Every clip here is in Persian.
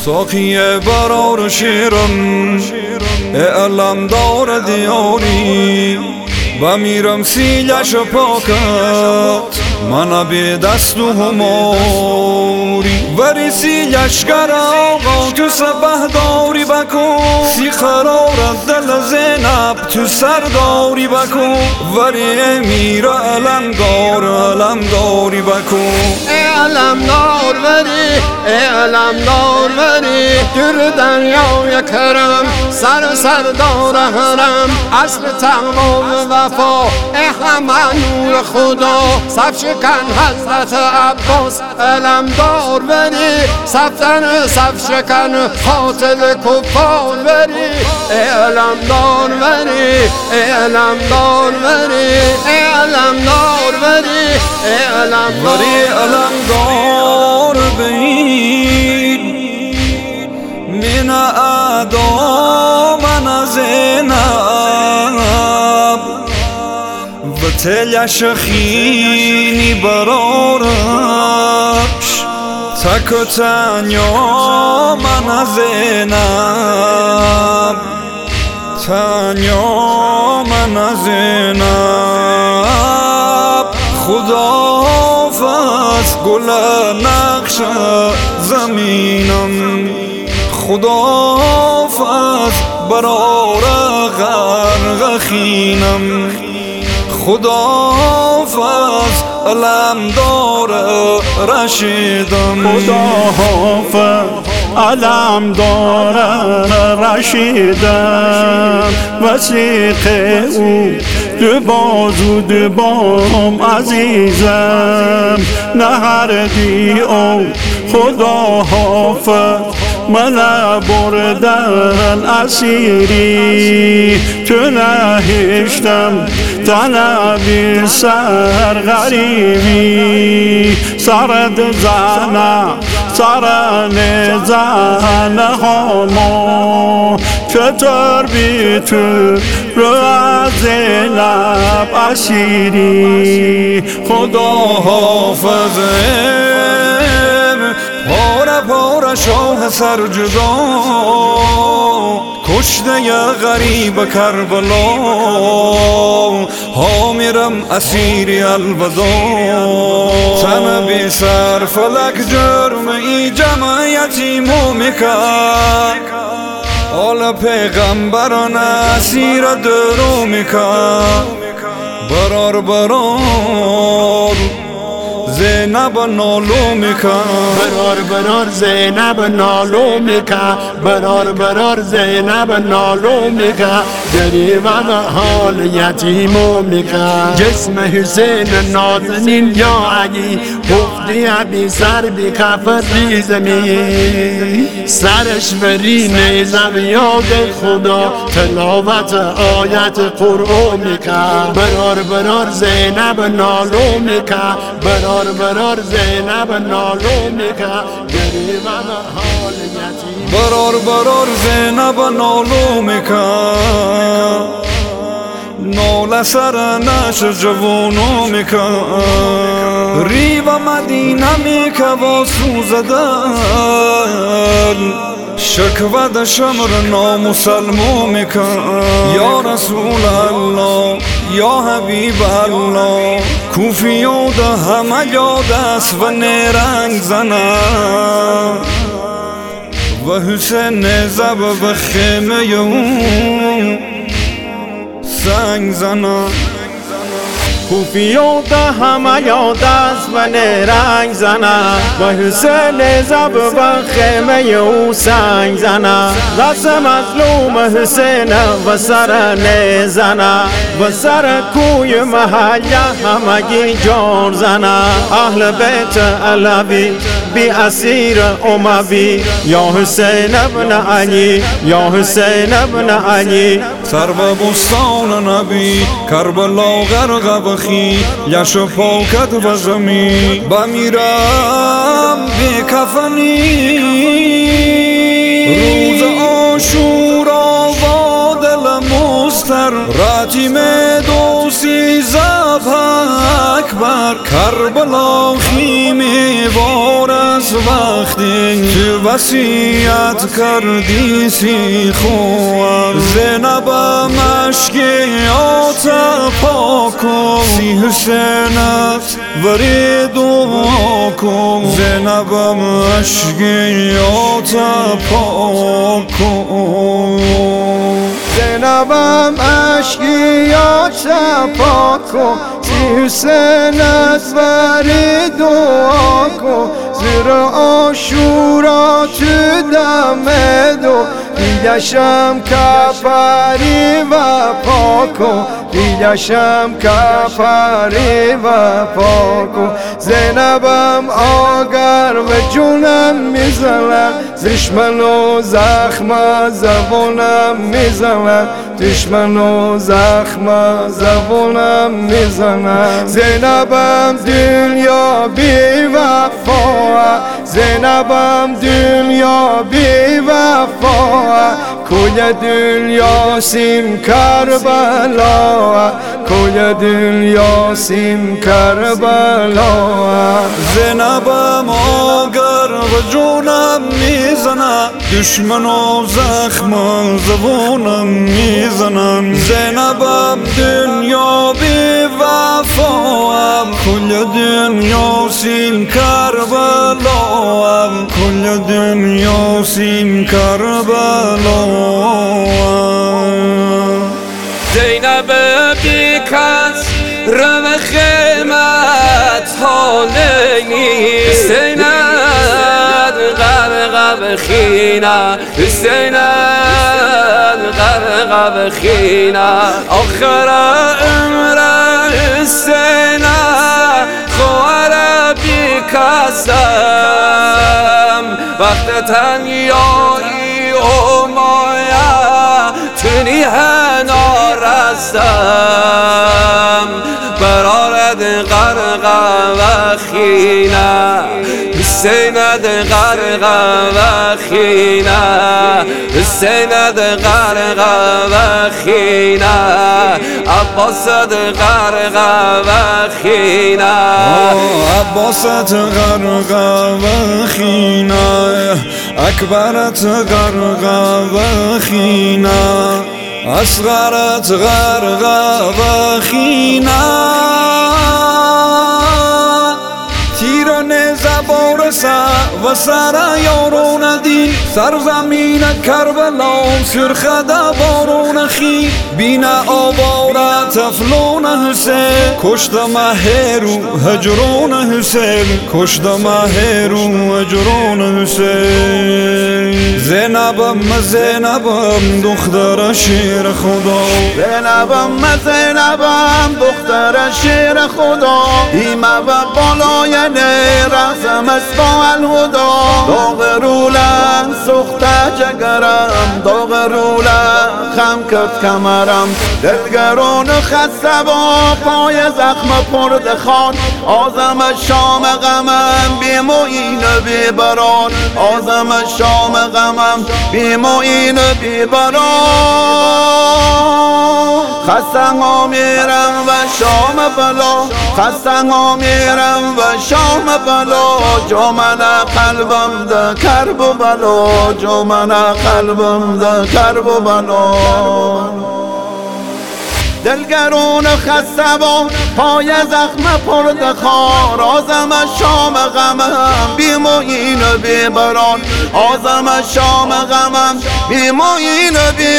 ساقی برار شیرم علم دار دیاری بمیرم سیلش پاکت من به دست و هماری وری سیلش گر آقا تو سبه داری بکن سی قرار دل زینب تو سرداری بکن وری امیر علم داری بکن علم دار وری علم دار وری در دریای کرم سر دار حرم اصل تقوا و وفا همه نور خدا صف شکن حضرت عباس علم دار وری صف شکن قاتل کفار وری علم دار وری علم دار وری علم دار وری علم دار بین من اعدا من زینب و تلش خینی برارش تک و تنیا من زینب تنیا من زینب خدا فاز گل نقش زمینم خدا فاز برار غرق خینم خدا فاز علم دار رشیدم خدا حافظ علم دار رشیدم وثیق او دو بازو دو بام عزیزم نهردی او خدا حافظ من بردن اسیری تو نهشتم طلبی سر غریبی سرد زنه سرن زن هامو چطور بی تو رو از لب اسیری خدا حافظم پاره شاه سرجدا کشته ی غریب کربلا ها میرم اسیری الودا تن بی سر فلک جرم ای جمعیتی میکن حال پیغمبران اسیر درو میکن برار زینب نالو میکن برار زینب نالو میکن برار زینب نالو میکن گریبان حال یتیمو میکن جسم حسین نازنین یا علی گفتی ابی سر بی کفر ریزمی سرش بری نیزم یاد خدا تلاوت آیت قرآن میکن برار زینب نالو میکن برار زینب نالو میکن گریبان حال یتیم برار زینب نالو میکن نال سر نش جوانو میکن ریو مدینه میکن و سوزدن شکوه شمر نامسلمو میکن یا رسول الله یا حبیب الله کوفی یاد همه یاد است و نیرنگ زنم و حسین زب و خیمه اون سنگ زنم کوفی یاد همه یاد است و نیرنگ زنم و حسین زب و خیمه او سنگ زنم دست مظلوم حسین و سر نیزنم و سر کوی محله همگی جار زنم اهل بیت علوی بی اسیر اموی یا حسین ابن علی یا حسین ابن علی سر و بستان نبی کربلا غرق بخی یش پاکت و زمین بمیرم بی کفنی روز عاشورا و دل مستر رتیم دوسی زب اکبر کربلا خیمه وار از وقتی تو وصیت کردی سی خوب زینبم اشکیات پاک کن سی حسینت وری دعا کن زینبم اشکیات پاک کن زینبم اشکیات پاک کن سی حسینت وری دعا کن زیر عاشورا تو دم دو دیدشم کفری و پاکو دیدشم کفری و پاکو زینبم آگر و جونم میزنم دشمن و زخم زبونم میزنم دشمن و زخم زبونم میزنم زینبم دنیا بی وفا زینبم دنیا بی وفا کل دنیا سیم کربلا کل دنیا سیم کربلا زینبم آگر و جونم میزنم دشمن و زخم زبونم میزنم زینبم دنیا بی وفا کل دنیا سیم کربلا کل دنیا سیم کربلا زینب بی کس رم خیمت حالی حسینت غرق بخینا حسینت غرق بخینا آخر عمر حسینت خوار بی کسم وقت تنیایی و مایا تونی هنا رستم برارد غرق و خینا حسینت غرق و خینا حسینت غرق و خینا عباست غرق و خینا عباست غرق و خینا اکبرت غرق و خینا اصغرت غرق و خینا تیران زبار و سر یارون دین سرزمین کربلا سرخد بارون خی بین آوار تفلون حسین کشت مهرو هجرون حسین کشت مهرو هجرون حسین زینبم دختر شیر خدا زینبم دختر شیر خدا ایمه و بالای رسم اسبا الهدا داغ رولم سخته جگرم داغ رولم خم کف کمرم دلگران خسته با پای زخم پرد خان آزم شام غمم بی معین بی بران آزم شام غمم بی معین بی بران خسته ها میرم و شام بلا خسته ها میرم و شام بلا جو من قلبم ده کرب و بلا جو من قلبم ده کرب و بلا دلگرون خسته با پای زخم پرد خار آزم شام غمم بی معین و بی بران آزم شام غمم بی معین و بی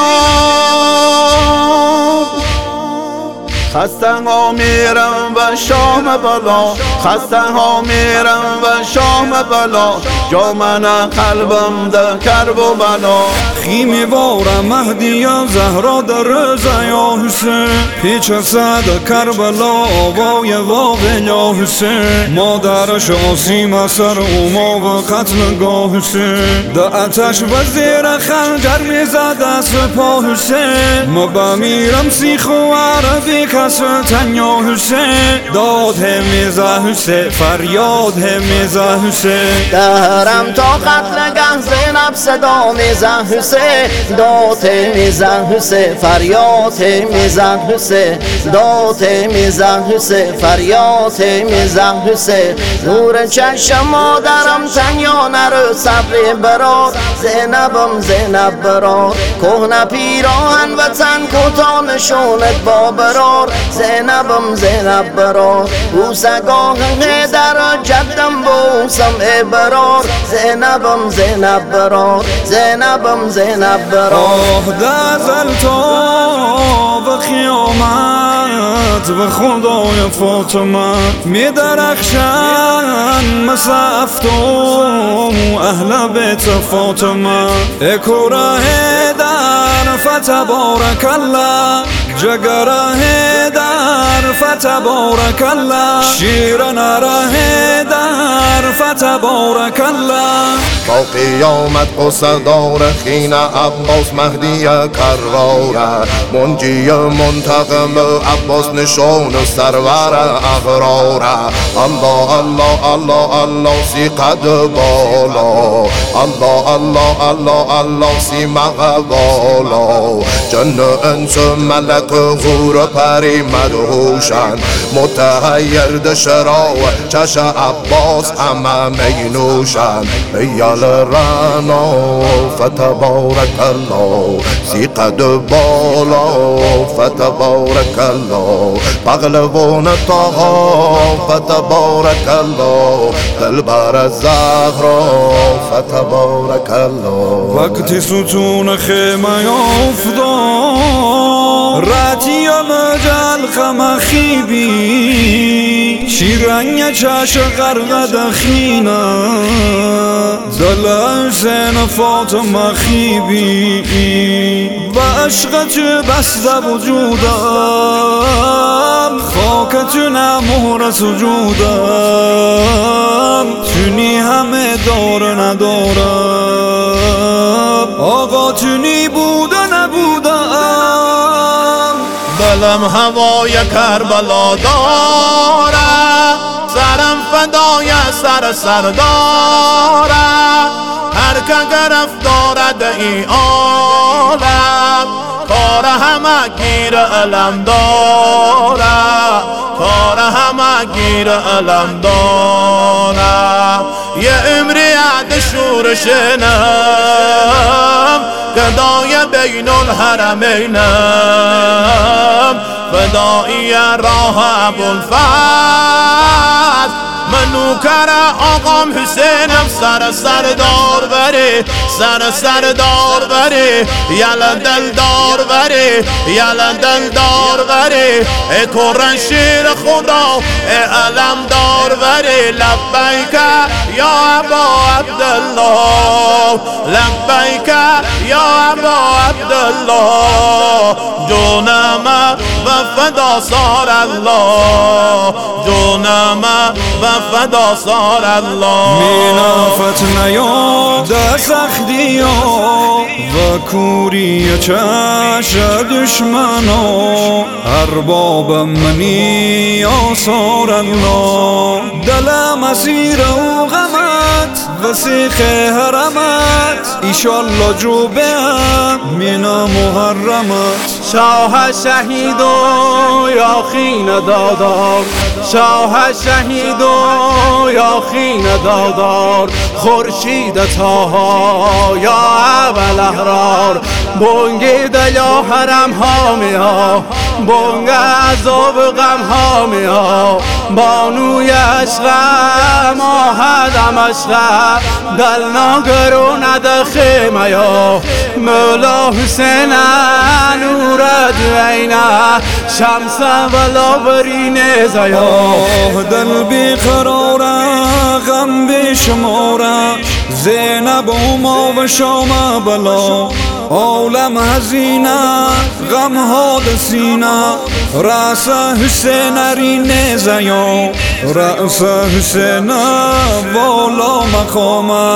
بران خسته ها میرم و شام بلا خسته ها میرم و شام بلا جو من قلبم ده کرب و بلا خیمی وارم مهدی زهرا در رضا یا حسین پیچ صد کربلا آوای واقع یا حسین مادرش آسیم اثر اوما و قتلگاه حسین ده اتش و زیر خنجر میزد از پا حسین ما بمیرم سیخ و عربی رس تنیا حسین داد میزه حسین فریاد میزه حسین دهرم تا قتل گه زینب صدا میزه حسین داد میزه حسین فریاد میزه حسین داد میزه حسین فریاد میزه حسین نور چشم مادرم تنیا نرو صبر برار زینبم زینب برار کهنه پیراهن و تن کوتاه نشونت با برار زینبم زینب برار بوسگاه در جدم بوسم برار زینبم زینب برار زینبم زینب برار آه دزل تا و قیامت و خدای فاطمه می درخشن مثل افتون اهل بیت فاطمه اکوره در فتبارک الله جگره در فتبارک الله شیرن ره در فتبارک الله با قیامت قصدار خین عباس مهدی کراره منجی منتقم عباس نشان سرور اغراره الله الله الله الله سی قد بالا الله الله الله الله سی مغوالا جن انس ملک غور پری مدهوشن متحیر دشرا و چش عباس همه مینوشن ایال رانا فتبارک الله سی قد بالا فتبارک الله پغلوان طاها فتبارک الله دلبر زهرا فتبارک الله وقتی ستون خیمه افتاد راتی مجل خم خیبی شیرنگ چش غرق دخینه دل حسین فاطمه خیبی و عشقت بسته وجودم خاکت مهر سجودم تونی همه دار ندارم آقا تونی بود و نبودم دلم هوای کربلا داره سرم فدای سر داره هر که گرفت دارد ای عالم کار همه گیر علم داره کار همه گیر علم داره یه امری عد شورشنم گدای بین الحرمینم فدایی راه ابوالفضل منوکر آقام حسینم سردار بری سردار بری یلا دلدار بری یلا دلدار بری ای قرآن شیر خدا ای علم دار بری لبیک یا ابا عبدالله لبیک یا ابا عبدالله جونم و فدا سار الله جونم و فدا سار الله مینافت نیاد سختی و کوری چش دشمنا ارباب منی آثار الله دل مسیر و غمت وسیخ حرمت ایشالله جو بهم مینا محرمت شاه شهید و یا خین دادار شاه شهید و یا خین دادار خورشید تاها یا اول احرار بونگی دلیا حرم ها میا بونگ عذاب غم ها میا بانوی عشقم آهدم عشقم دل ناگرو نده خیمه یا مولا حسین نور دوینه شمس ولا برین زیا دل بیقراره غم بیشماره زینب و ما و شام بلا عالم هزینه غم ها دسینه رأس حسین رین زیا رأس حسین والا مقامه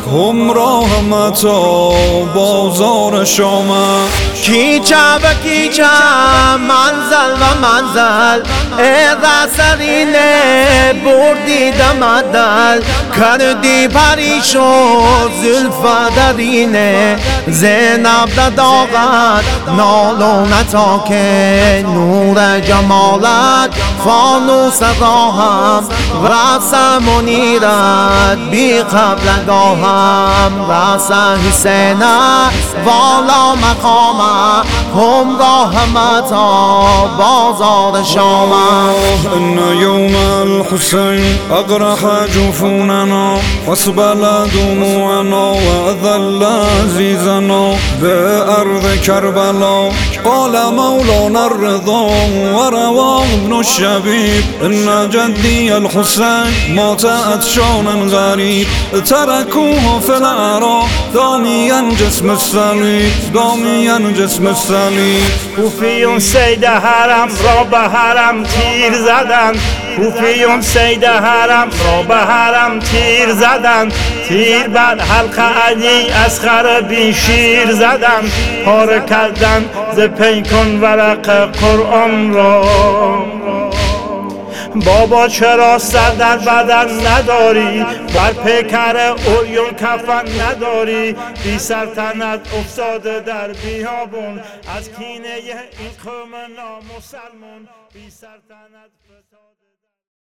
همراه متا بازار شام. کیچه و کیچه منزل و منزل رسرینه بردی دمدل کردی پریشو زلف درینه زینب داغت نالو نتاکه نور جمالت فانوس راهم رسم و نیرت بی قبل گاهم رس حسین والا مقامه همراه متا بازار شام. إن يوم الحسين أقرح جفوننا واسبل دموعنا وأذل عزيزنا بأرض كربلاء. قال مولانا الرضا ورواه ابن الشبيب إن جدي الحسين مات عطشانا غريب تركوه في الأعراء داميا جسم الصليب داميا جسم الصليب. کوفیون سید حرم را به حرم تیر زدن کوفیون سید حرم را به حرم تیر زدن تیر بر حلق علی اصغر بی شیر زدن پاره کردن ز پیکان ورق قرآن را. بابا چرا سر در بدن نداری بر پیکر اوریون کفن نداری بی سلطنت افتاده در بیابون از کینه این قوم نامسلمون بی سلطنت